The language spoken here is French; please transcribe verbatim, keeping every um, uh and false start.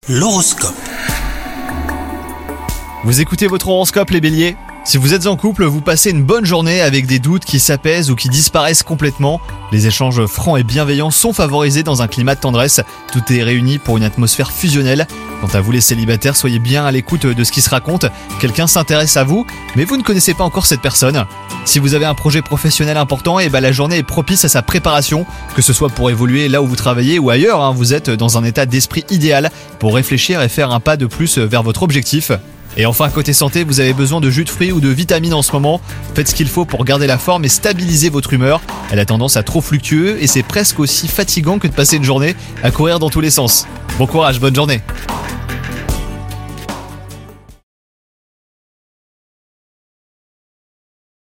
L'horoscope. Vous écoutez votre horoscope les béliers ? Si vous êtes en couple, vous passez une bonne journée avec des doutes qui s'apaisent ou qui disparaissent complètement. Les échanges francs et bienveillants sont favorisés dans un climat de tendresse. Tout est réuni pour une atmosphère fusionnelle. Quant à vous les célibataires, soyez bien à l'écoute de ce qui se raconte. Quelqu'un s'intéresse à vous, mais vous ne connaissez pas encore cette personne. Si vous avez un projet professionnel important, et ben la journée est propice à sa préparation. Que ce soit pour évoluer là où vous travaillez ou ailleurs, hein, vous êtes dans un état d'esprit idéal pour réfléchir et faire un pas de plus vers votre objectif. Et enfin, côté santé, vous avez besoin de jus de fruits ou de vitamines en ce moment. Faites ce qu'il faut pour garder la forme et stabiliser votre humeur. Elle a tendance à trop fluctuer et c'est presque aussi fatigant que de passer une journée à courir dans tous les sens. Bon courage, bonne journée.